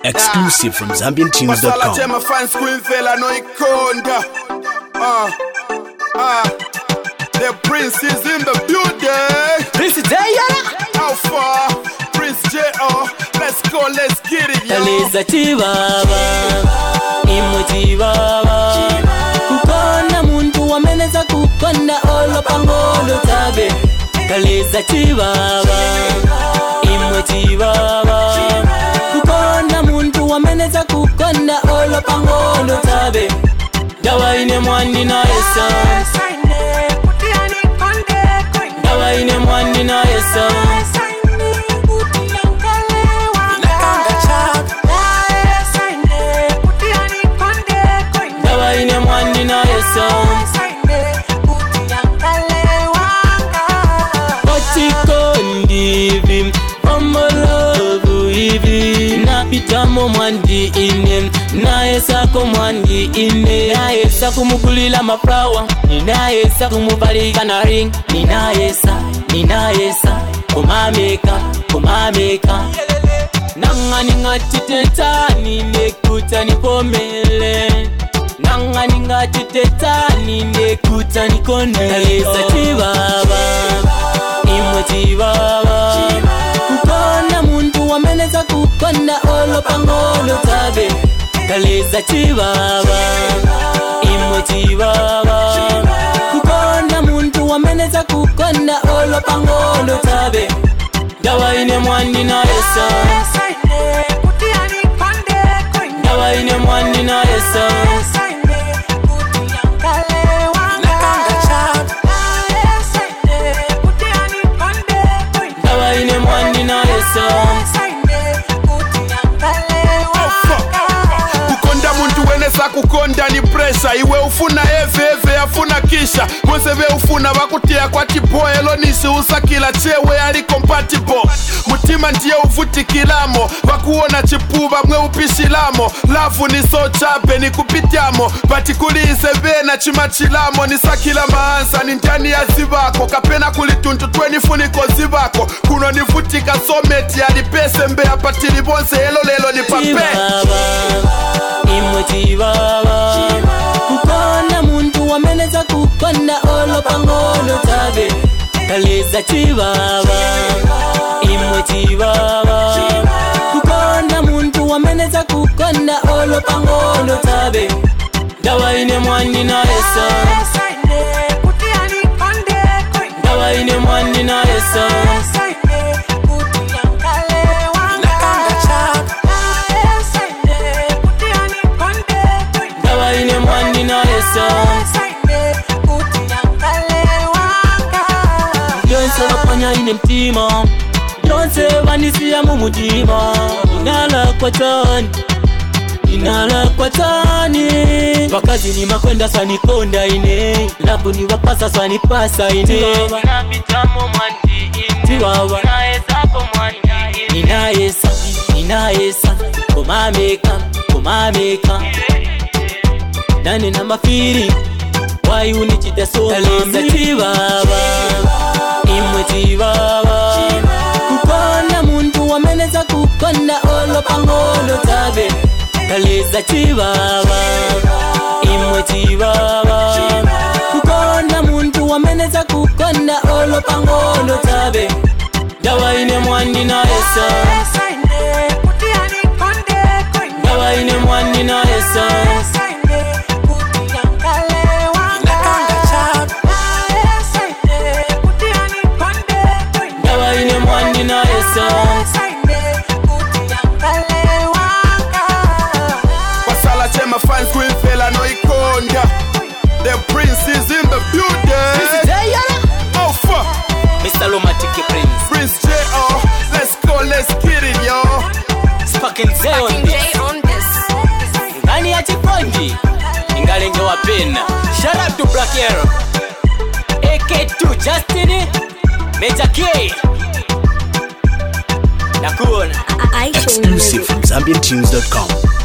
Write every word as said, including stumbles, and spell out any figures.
Exclusive from Zambian Tunes dot com. Masala fans Queen Fella no ikonda. Ah, ah, the prince is in the building. Prince J, how far? Prince J, oh, let's go, let's get it, yo. Kaleza chibaba, imuti baba. Kukona muntu wameneza kukonda olo pangolo tabe. Kaleza chibaba, imuti baba. Kukona muntu wameneza kukonda olo pangolo tabe. Dawa ine mwani na essence. Dawa ine mwani na essence. Dawa ine mwani na essence. Otikondi omolovu hivi napitamo mwandi ine naesa ko mwandi ine naesa kumukulila maflawa ninaesa kumubalika na ring ninaesa ninaesa kumameka kumameka nangani ngatiteta nekuta nipomele nangani ngatiteta nekuta nikone kaleza chibaba imoti baba kukona muntu wameneza kukonda olo pangolo tabe kaleza chibaba imoti baba kukona muntu wameneza kukonda olo pangolo tabe dawa ine mwani na essence dawa ine mwani na essence dawa ine mwani na essence kukonda muntu wenesa kukonda ni pressure iwe ufuna eve eve afuna kisha mwese ve ufuna bakutia kwa tipo elonisi usakila chewe ali compatible mutima ndiye uvutikilamo bakuona chipuba mwe upishilamo lafu ni so chape ni kupitiamo patikulise vena chimachilamo ni sakila maansa ni ndani ya zibako kapena kulituntu tweni funiko zibako kuno nivutika someti alipese mbea patili bonse elo lelo ni pape imoti baba kukona muntu wameneza kukonda olo pangolo tabe kaleza chibaba imoti baba kukona muntu wameneza kukonda olo pangolo tabe dawa ine mwani na essence dawa ine mwani na essence dawa ine mwani na essence Yonse wapanya ine mtima Yonse vanisia mumutima Inala kwa tani Inala kwa tani Wakazi ni makwenda sanikonda ine Labu ni wapasa sanipasa ine Inapitamo mwandi ine Tiwawa Inaesako mwandi ine Inaesa, inaesa Kumameka, kumameka Nani na mafiri Why you need to so kaleza chibaba imoti baba kukona muntu wameneza kukonda olo pangolo tabe kaleza chibaba imoti baba kukona muntu wameneza kukonda olo pangolo tabe dawa ine mwani na essence dawa ine mwani na essence na essence Masala chema fans Queen Fella no ikonda. The prince is in the building. Prince J, oh fuck Mister Lomatiki Prince Prince J, oh, let's go, let's get it, yo. Sparking J on this on this Ngani ya chiponji Ingalenge wapena Shout out to Black Arrow A K two Justin Major K Nakuna Exclusive from Zambian Tunes dot com.